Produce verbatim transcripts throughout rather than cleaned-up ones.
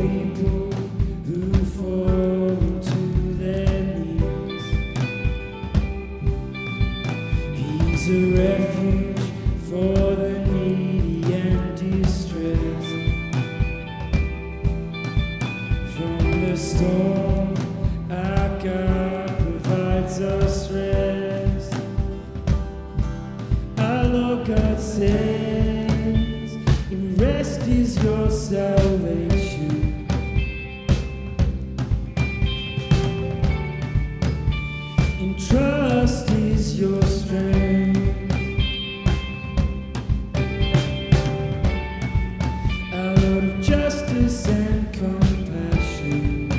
people who fall to their knees. He's a refuge for the needy and distressed. From the storm, our God provides us rest. Our Lord God says, in rest is your salvation. In trust is your strength. Our Lord of justice and compassion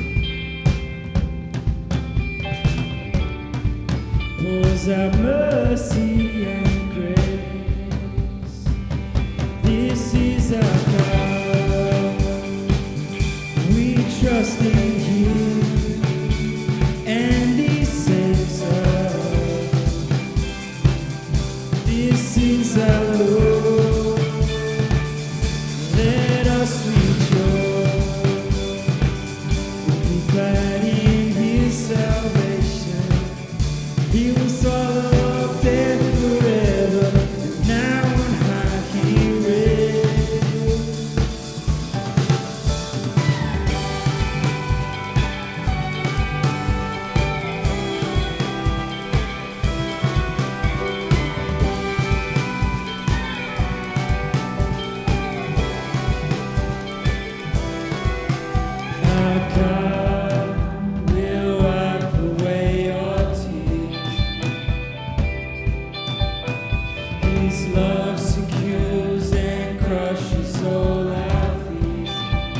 pours out mercy and grace. This is our God. We trust in Him, and He saves us. This is our Lord. Let us rejoice. Be glad in His salvation. He will swallow up death forever, and now on high He reigns. Our God will wipe away your tears. His love secures and crushes all our fears.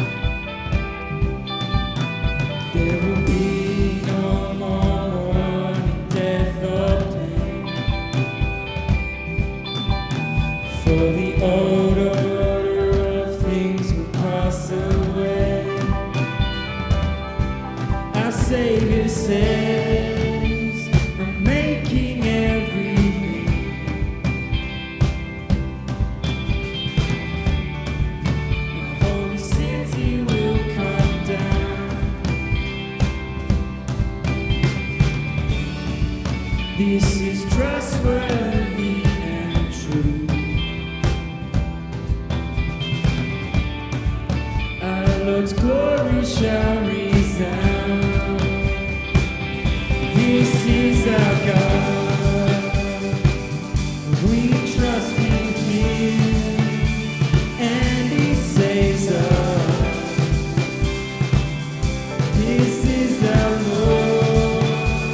There will be no more mourning, death or pain, for the old order of things will pass away. Our Savior says, I'm making everything. The holy city will come down. This is trustworthy and true. Our Lord's glory shall resound. This is our God. We trust in Him, and He saves us. This is our Lord.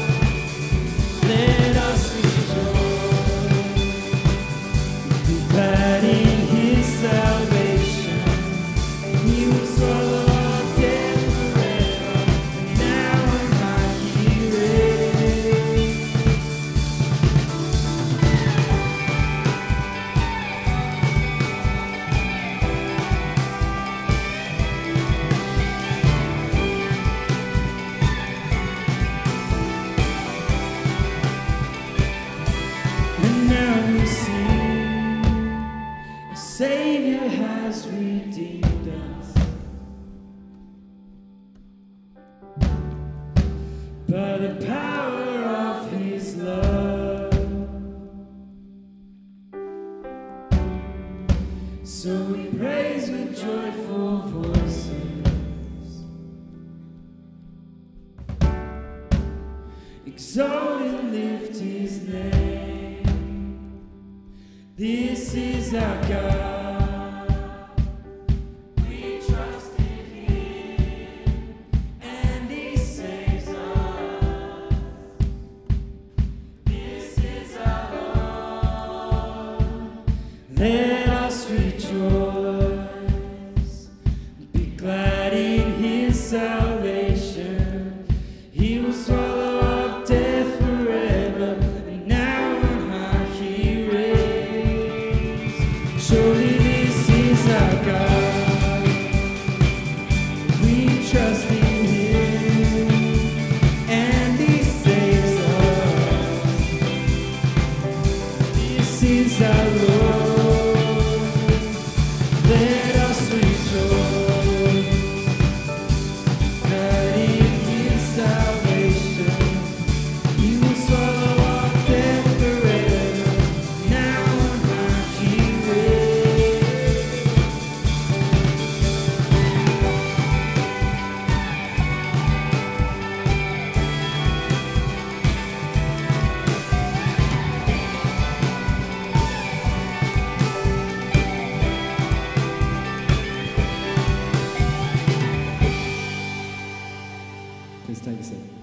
Let us rejoice. Be glad in His salvation. He will swallow up death forever, and now on high He reigns. And now we sing, a Savior has redeemed us. By the power of His love. So we praise with joyful voices, exalt and lift His name. This is our God. We trust in Him, and He saves us. This is our Lord. Let us rejoice. Be glad in His salvation. He will swallow up death forever, and now on high He reigns. Surely Please take a seat.